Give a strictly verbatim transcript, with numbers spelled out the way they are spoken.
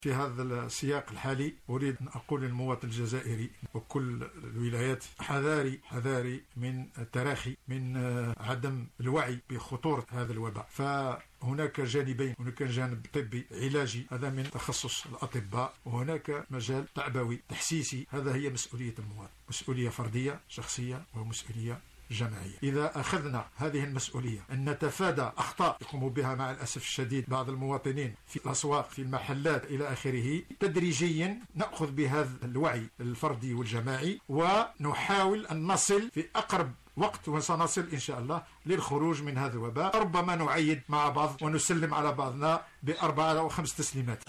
في هذا السياق الحالي أريد أن أقول للمواطن الجزائري وكل الولايات حذاري حذاري من التراخي، من عدم الوعي بخطورة هذا الوباء. فهناك جانبين، هناك جانب طبي علاجي هذا من تخصص الأطباء، وهناك مجال تعبوي تحسيسي، هذا هي مسؤولية المواطن، مسؤولية فردية شخصية ومسؤولية جماعية. إذا أخذنا هذه المسؤولية أن نتفادى أخطاء يقوم بها مع الأسف الشديد بعض المواطنين في الأسواق في المحلات إلى آخره، تدريجيا نأخذ بهذا الوعي الفردي والجماعي ونحاول أن نصل في أقرب وقت، وسنصل إن شاء الله للخروج من هذا الوباء. ربما نعيد مع بعض ونسلم على بعضنا بأربعة أو خمس تسليمات.